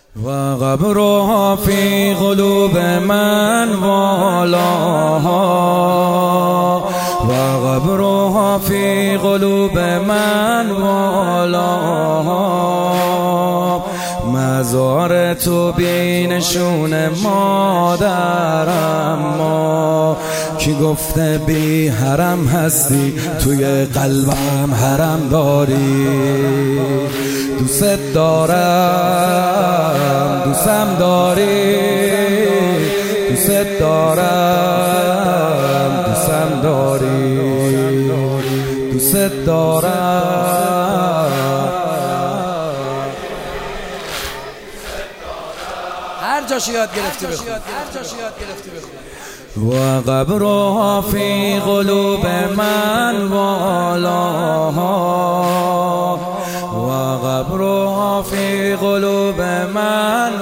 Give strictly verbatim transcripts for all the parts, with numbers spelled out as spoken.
و قبرها فی قلوب من والاها و قبرها فی قلوب من والاها مزار تو بینشون مادرم ما کی گفته بی حرم هستی توی قلبم حرم داری دوست دارم دوستم داری دوست دارم دوستم داری دوست دارم هر جاشو یاد گرفتی بخون هر جاشو یاد گرفتی بخون و قبرها فی قلوب من والاها و قبرها فی قلوب من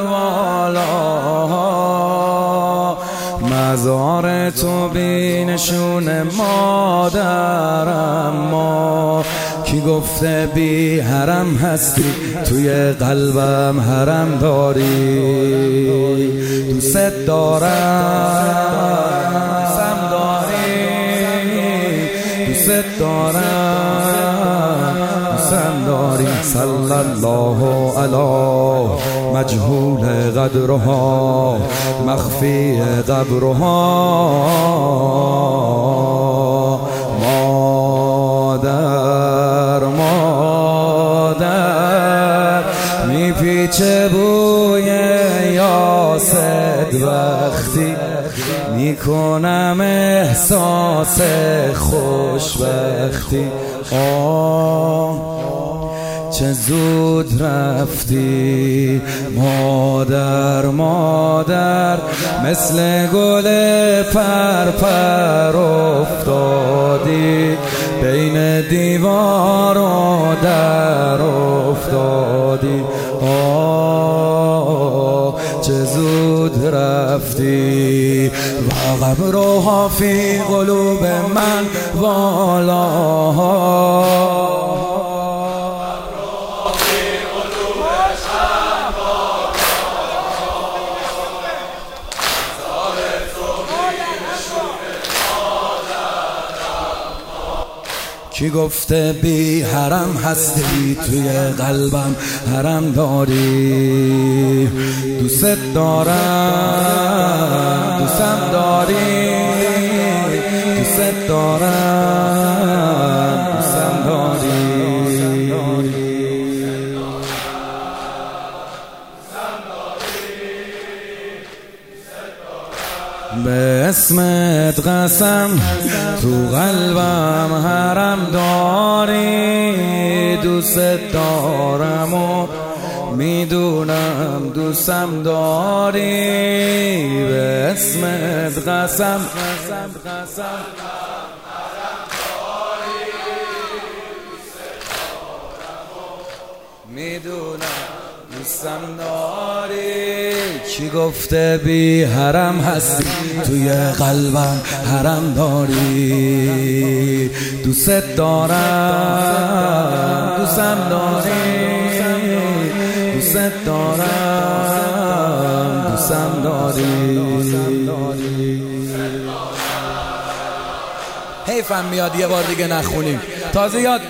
والاها مزار تو بینشون مادرم ما کی گفته بی حرم هستی توی قلبم حرم داری دوست دارم دوستم داری دوست دارم دوستم داری صلی الله علی مجهول قدرها مخفی قبرها مادر مادر میپیچه بوی یاست وقتی میکنم احساس خوشبختی آه چه زود رفتی مادر مادر مثل گل پرپر افتادی بین دیوار و در افتادی آه چه زود رفتی و قبرها فی قلوب من والاها کی گفته بی حرم هستی توی قلبم حرم داری دوست دارم دوستم داری دوست دارم دوستم داری به اسمت قسم تو قلبم حرم داری دوست دارم و میدونم دوستم داری به اسمت قسم میدونم دوستم داری کی گفته بی حرم هستی توی قلبم حرم داری دوست دارم دوستم داری دوست دارم دوستم داری حیفم میاد یه بار دیگه نخونیم تازه یاد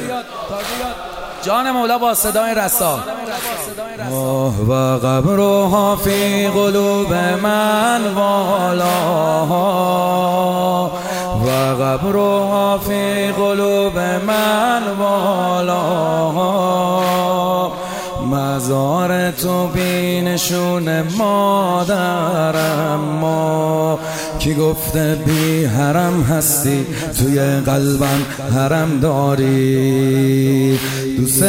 جان مولا با صدای رسا و قبرها فی قلوب من والاها و قبرها فی قلوب من والاها مزار تو بینشون مادرم ما کی گفته بی حرم هستی توی قلبم حرم داری دوست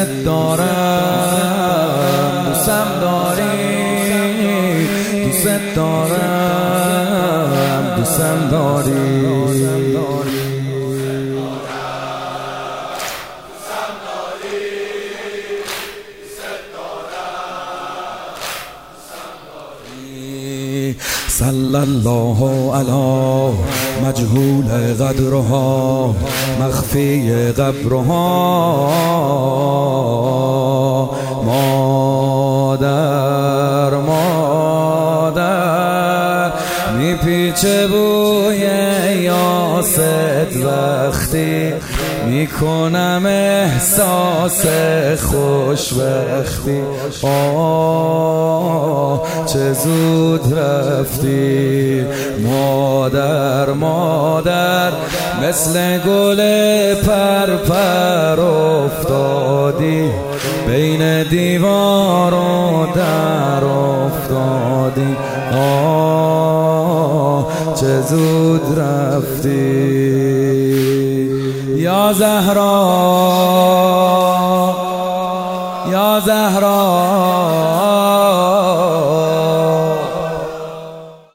دارم دوستم داری دوست دارم دوستم داری صلی الله علی مجهول قدرها مخفی قبرها مادر که بوی یاست وقتی میکنم احساس خوشبختی. آه چه زود رفتی مادر مادر، مثل گل پرپر افتادی بین دیوار و در افتادی. آه چه زود رفتی یا زهرا یا زهرا